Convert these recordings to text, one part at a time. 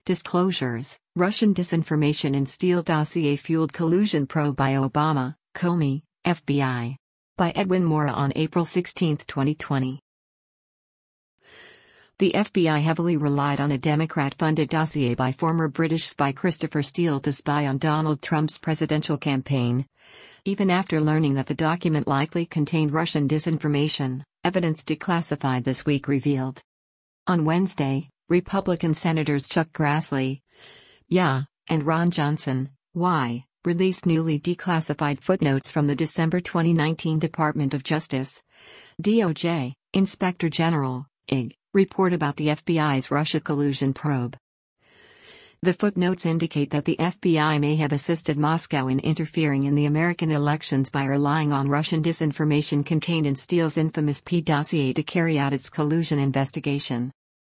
Disclosures: Russian disinformation in Steele dossier fueled collusion probe by Obama, Comey, FBI. By Edwin Mora on April 16, 2020. The FBI heavily relied on a Democrat-funded dossier by former British spy Christopher Steele to spy on Donald Trump's presidential campaign. Even after learning that the document likely contained Russian disinformation, evidence declassified this week revealed. On Wednesday, Republican Senators Chuck Grassley, and Ron Johnson, released newly declassified footnotes from the December 2019 Department of Justice (DOJ) Inspector General (IG) report about the FBI's Russia collusion probe. The footnotes indicate that the FBI may have assisted Moscow in interfering in the American elections by relying on Russian disinformation contained in Steele's infamous P dossier to carry out its collusion investigation.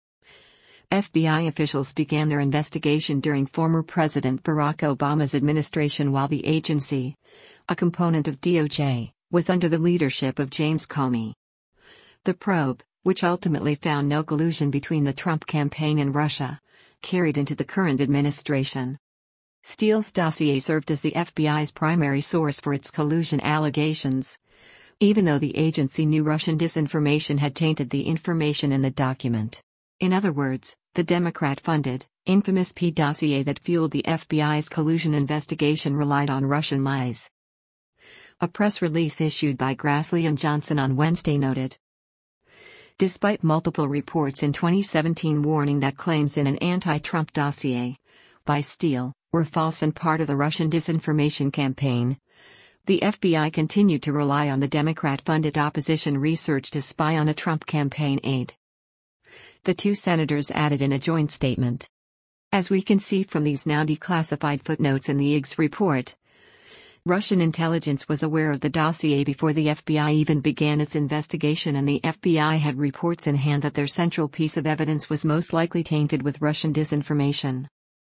FBI officials began their investigation during former President Barack Obama's administration while the agency, a component of DOJ, was under the leadership of James Comey. The probe, which ultimately found no collusion between the Trump campaign and Russia, carried into the current administration. Steele's dossier served as the FBI's primary source for its collusion allegations, even though the agency knew Russian disinformation had tainted the information in the document. In other words, the Democrat-funded, infamous P dossier that fueled the FBI's collusion investigation relied on Russian lies. A press release issued by Grassley and Johnson on Wednesday noted, despite multiple reports in 2017 warning that claims in an anti-Trump dossier by Steele were false and part of the Russian disinformation campaign, the FBI continued to rely on the Democrat-funded opposition research to spy on a Trump campaign aide. The two senators added in a joint statement. As we can see from these now declassified footnotes in the IG's report, Russian intelligence was aware of the dossier before the FBI even began its investigation, and the FBI had reports in hand that their central piece of evidence was most likely tainted with Russian disinformation.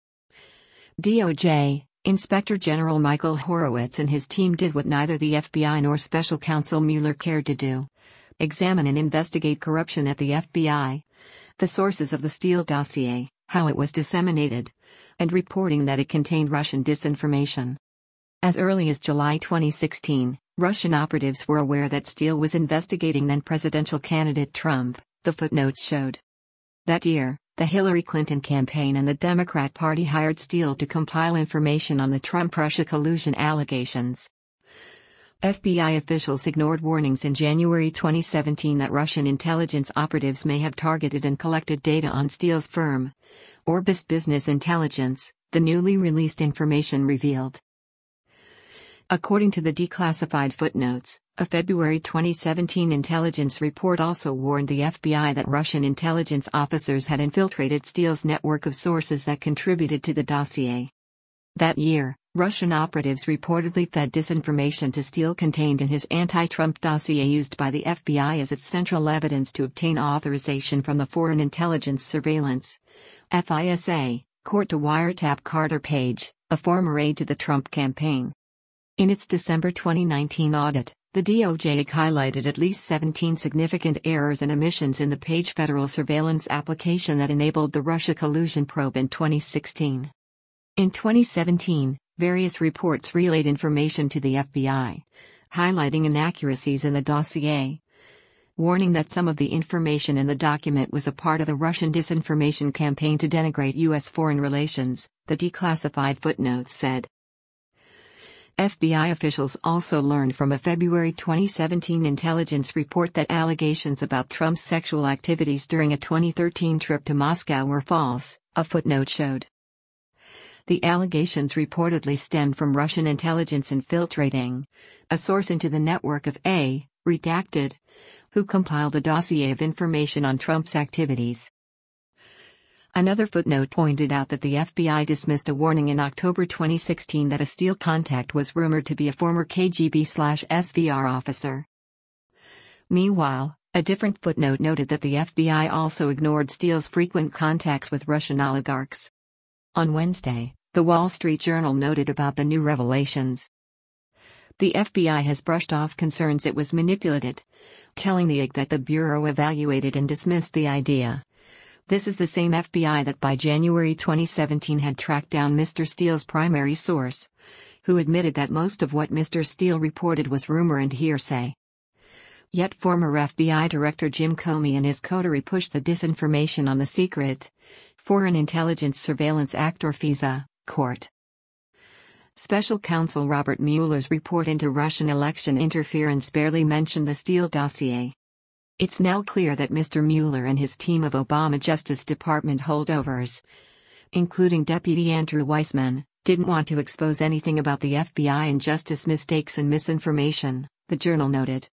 DOJ Inspector General Michael Horowitz and his team did what neither the FBI nor Special Counsel Mueller cared to do: examine and investigate corruption at the FBI, the sources of the Steele dossier, how it was disseminated, and reporting that it contained Russian disinformation. As early as July 2016, Russian operatives were aware that Steele was investigating then-presidential candidate Trump, the footnotes showed. That year, the Hillary Clinton campaign and the Democrat Party hired Steele to compile information on the Trump-Russia collusion allegations. FBI officials ignored warnings in January 2017 that Russian intelligence operatives may have targeted and collected data on Steele's firm, Orbis Business Intelligence, the newly released information revealed. According to the declassified footnotes, a February 2017 intelligence report also warned the FBI that Russian intelligence officers had infiltrated Steele's network of sources that contributed to the dossier. That year, Russian operatives reportedly fed disinformation to Steele contained in his anti-Trump dossier used by the FBI as its central evidence to obtain authorization from the Foreign Intelligence Surveillance (FISA) court to wiretap Carter Page, a former aide to the Trump campaign. In its December 2019 audit, the DOJ highlighted at least 17 significant errors and omissions in the Page federal surveillance application that enabled the Russia collusion probe in 2016. In 2017, various reports relayed information to the FBI, highlighting inaccuracies in the dossier, warning that some of the information in the document was a part of the Russian disinformation campaign to denigrate U.S. foreign relations, the declassified footnotes said. FBI officials also learned from a February 2017 intelligence report that allegations about Trump's sexual activities during a 2013 trip to Moscow were false, a footnote showed. The allegations reportedly stemmed from Russian intelligence infiltrating a source into the network of A. Redacted, who compiled a dossier of information on Trump's activities. Another footnote pointed out that the FBI dismissed a warning in October 2016 that a Steele contact was rumored to be a former KGB/SVR officer. Meanwhile, a different footnote noted that the FBI also ignored Steele's frequent contacts with Russian oligarchs. On Wednesday, The Wall Street Journal noted about the new revelations. The FBI has brushed off concerns it was manipulated, telling the IG that the Bureau evaluated and dismissed the idea, This is the same FBI that by January 2017 had tracked down Mr. Steele's primary source, who admitted that most of what Mr. Steele reported was rumor and hearsay. Yet former FBI Director Jim Comey and his coterie pushed the disinformation on the secret Foreign Intelligence Surveillance Act or FISA court. Special Counsel Robert Mueller's report into Russian election interference barely mentioned the Steele dossier. It's now clear that Mr. Mueller and his team of Obama Justice Department holdovers, including Deputy Andrew Weissmann, didn't want to expose anything about the FBI and justice mistakes and misinformation, the Journal noted.